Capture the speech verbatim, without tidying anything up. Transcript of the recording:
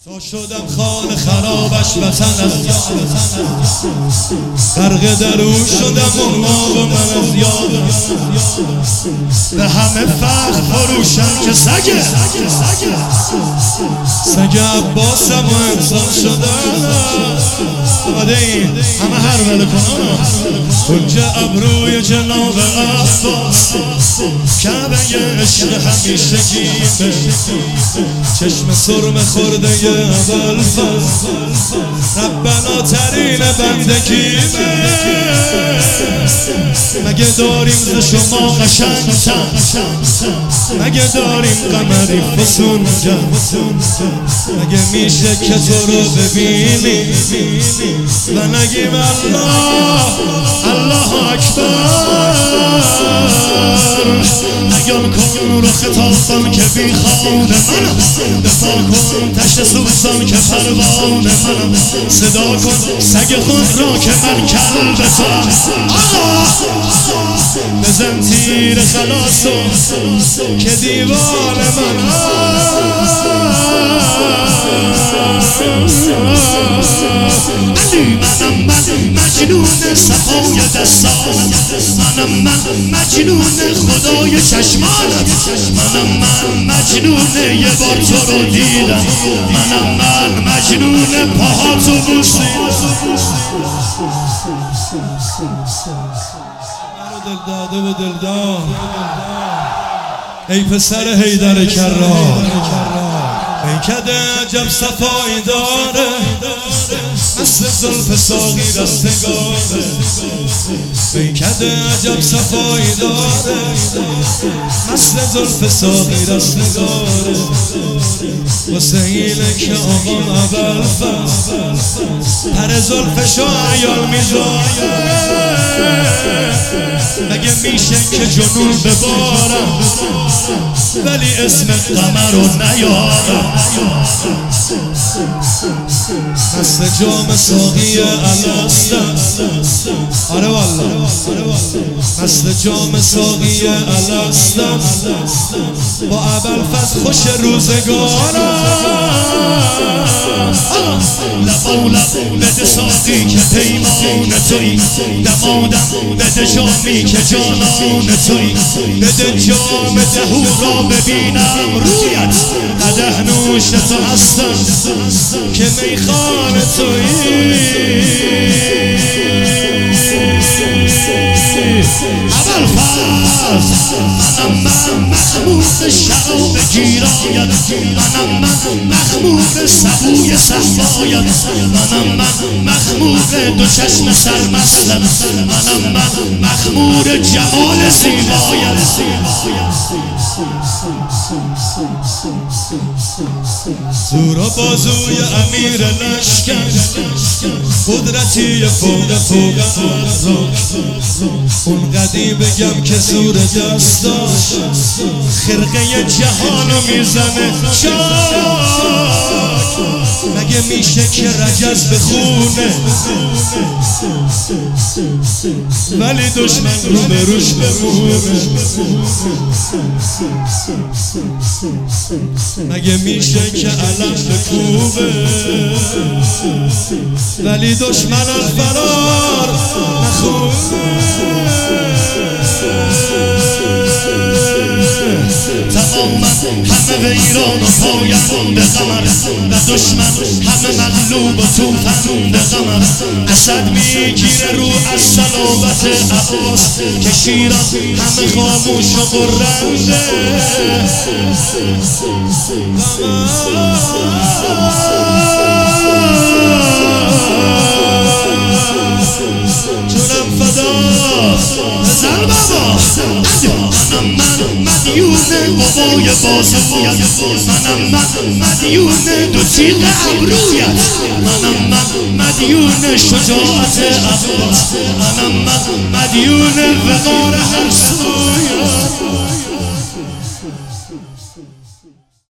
تا شدم خانه خرابش وطن از یاد غرق در او شدم و ما و من از یاد به همه فخر فروشم که سگه سگ عباسم و انسان شدن آمده این همه هر وله کنم کنج ابروی جناب عباس کعبه عشق همیشه گیمه چشم سرم خورده ابوالفضل ربنا ترین بندگیمه مگه داریم ز شما قشنگتر مگه داریم قمری فسونتر مگه میشه که تو رو ببینیم و نگیم الله الله اکبر نگان کن رو خطاب کن که بی خانه منم دفاع کن تشت سوزان که پروانه منم صدا کن سگ خود را که من کلب تو الله بزن تیر خلاصو که دیوان منم علی منم من مجنون صفای دستانم منم من مجنون خدای چشمانم منم من مجنون یه بار تو رو دیدم منم من مجنون پاهاتو بوسیدم منو دل داده و دل داد ای پسر حیدر کرار پیکده عجب صفایی داره مثل زلف ساقی رستگاره پیکده عجب صفایی داره مثل زلف ساقی رستگاره واسه اینه که آقا ابوالفضل پر زلفشو عیال میذاره مگه میشه که جنون ببارم ولی اسم قمر رو نیارم مثل جام ساقی الستم آره والله مثل جام ساقی الستم با ابوالفضل خوش روزگارم لبا لب بده ساقی که پیمان توی دمادم بده جامی که جانان توی بده جام دهو را ببینم رویت قدح نوش تو هستم که میخان توی ابوالفضل منم من مخمور شراب گیراید منم من مخمور سبوی صحباید منم من مخمور دو چشم سرمستم منم من مخمور جمال زیباید زورا بازوی امیر لشکر قدرتی فوق فوق افراک اون قدی بگم که زور دست داشت خرقه جهانو میزنه چاک مگه میشه که رجز بخونه ولی دشمن رو به روش بمونه مگه میشه که علم بکوبه ولی دشمن از فرار نخونه تماما همه به ایران و پایم به قمر و دشمن همه مغلوب و توفن به قمر اسد میگیره رو از صلابت عباس که شیران همه خاموش و قرنده جونم فدا بزن بابا منم من مدیون قبای بازویت منم من مدیون دو تیغ ابرویت منم من مدیون شجاعت عباس منم من مدیون وقار هر سویت